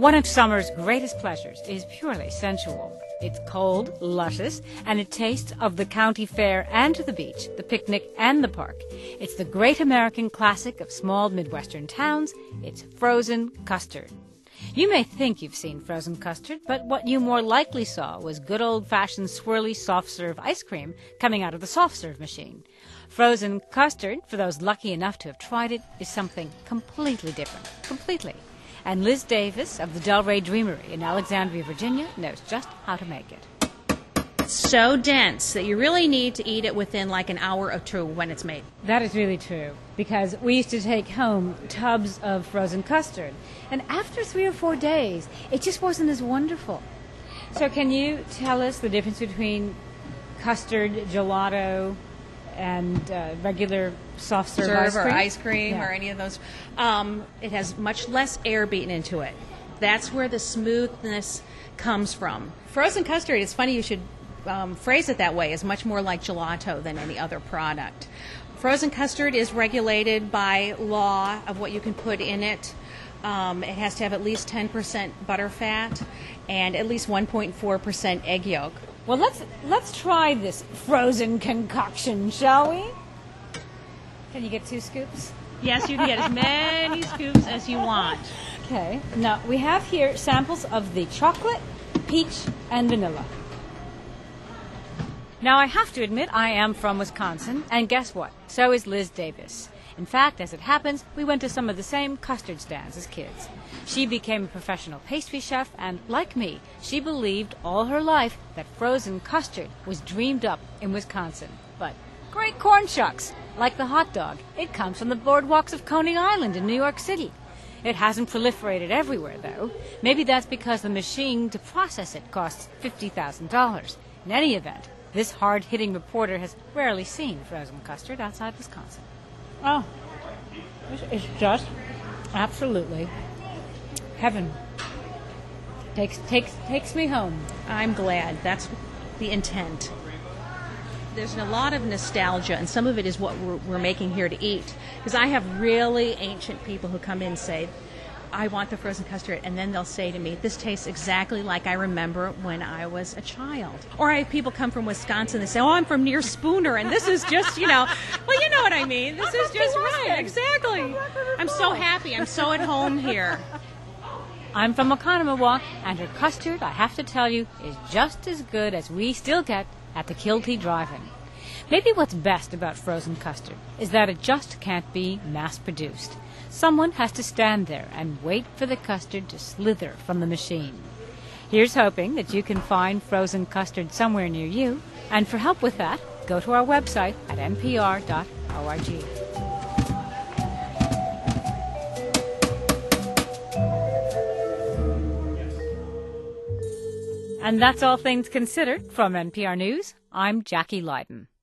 One of summer's greatest pleasures is purely sensual. It's cold, luscious, and it tastes of the county fair and the beach, the picnic and the park. It's the great American classic of small Midwestern towns. It's frozen custard. You may think you've seen frozen custard, but what you more likely saw was good old-fashioned swirly soft-serve ice cream coming out of the soft-serve machine. Frozen custard, for those lucky enough to have tried it, is something completely different. Completely. And Liz Davis of the Delray Dreamery in Alexandria, Virginia, knows just how to make it. It's so dense that you really need to eat it within like an hour or two when it's made. That is really true, because we used to take home tubs of frozen custard, and after 3 or 4 days, it just wasn't as wonderful. So can you tell us the difference between custard, gelato, and regular soft-serve ice cream? Or ice cream or any of those? It has much less air beaten into it. That's where the smoothness comes from. Frozen custard, it's funny you should phrase it that way, is much more like gelato than any other product. Frozen custard is regulated by law of what you can put in it. It has to have at least 10% butter fat and at least 1.4% egg yolk. Well, let's try this frozen concoction, shall we? Can you get 2 scoops? Yes, you can get as many scoops as you want. Okay. Now, we have here samples of the chocolate, peach, and vanilla. Now, I have to admit I am from Wisconsin, and guess what? So is Liz Davis. In fact, as it happens, we went to some of the same custard stands as kids. She became a professional pastry chef, and like me, she believed all her life that frozen custard was dreamed up in Wisconsin. But great corn shucks! Like the hot dog, it comes from the boardwalks of Coney Island in New York City. It hasn't proliferated everywhere, though. Maybe that's because the machine to process it costs $50,000. In any event, this hard-hitting reporter has rarely seen frozen custard outside Wisconsin. Oh, it's just absolutely heaven. Takes me home. I'm glad. That's the intent. There's a lot of nostalgia, and some of it is what we're making here to eat. Because I have really ancient people who come in and say, I want the frozen custard, and then they'll say to me, this tastes exactly like I remember when I was a child. Or I have people come from Wisconsin and say, oh, I'm from near Spooner, and this is just, well, you know what I mean. This is just right. Exactly. I'm so happy. I'm so at home here. I'm from Oconomowoc, and her custard, I have to tell you, is just as good as we still get at the Kilty Drive-In. Maybe what's best about frozen custard is that it just can't be mass-produced. Someone has to stand there and wait for the custard to slither from the machine. Here's hoping that you can find frozen custard somewhere near you. And for help with that, go to our website at npr.org. And that's All Things Considered from NPR News. I'm Jackie Leiden.